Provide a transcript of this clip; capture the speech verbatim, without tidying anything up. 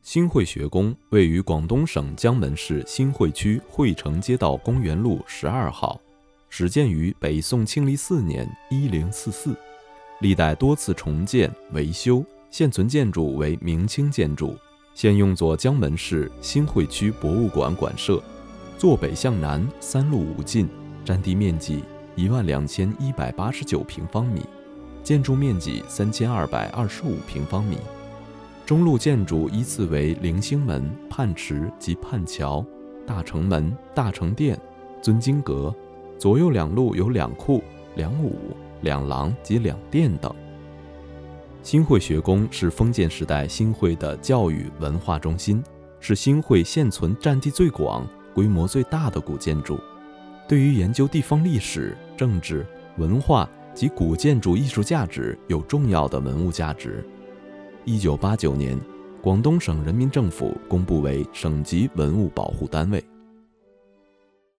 新会学宫位于广东省江门市新会区汇城街道公园路十二号，始建于北宋庆历四年一零四四，历代多次重建维修，现存建筑为明清建筑，现用作江门市新会区博物馆馆舍，坐北向南，三路五进，占地面积一万两千一百八十九平方米，建筑面积三千二百二十五平方米。中路建筑依次为棂星门、泮池及泮桥、大城门、大成殿、尊经阁，左右两路有两库、两武、两廊及两殿等。新会学宫是封建时代新会的教育文化中心，是新会现存占地最广、规模最大的古建筑，对于研究地方历史、政治、文化及古建筑艺术价值有重要的文物价值。一九八九年，广东省人民政府公布为省级文物保护单位。